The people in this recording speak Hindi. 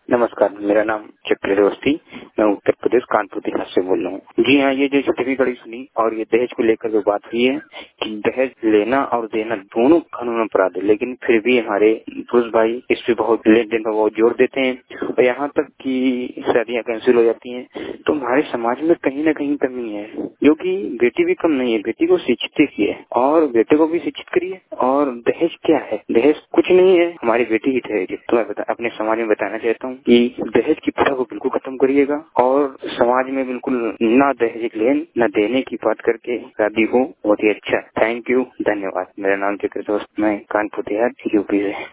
नमस्कार, मेरा नाम चक्रधर अवस्थी। मैं उत्तर प्रदेश कानपुर देहात से बोल रहा हूँ। जी हाँ, ये जो छोटी भी कड़ी सुनी और ये दहेज को लेकर जो बात हुई है कि दहेज लेना और देना दोनों कानून अपराध है, लेकिन फिर भी हमारे पुरुष भाई इस पे बहुत लेन देन पर बहुत जोर देते हैं और यहाँ तक कि शादियाँ कैंसिल हो जाती हैं। तो हमारे समाज में कहीं न कहीं कमी है, जो कि बेटी भी कम नहीं है। बेटी को शिक्षित कीजिए और बेटे को भी शिक्षित करिए। और दहेज क्या है? दहेज कुछ नहीं है, हमारी बेटी की दहेज। तो मैं अपने समाज में बताना चाहता हूँ कि दहेज की प्रथा को बिल्कुल खत्म करिएगा और समाज में बिल्कुल ना दहेज लेन न देने की बात करके शादी हो, बहुत ही अच्छा। थैंक यू, धन्यवाद। मेरा नाम चक्रधर, मैं कानपुर देहात यूपी से।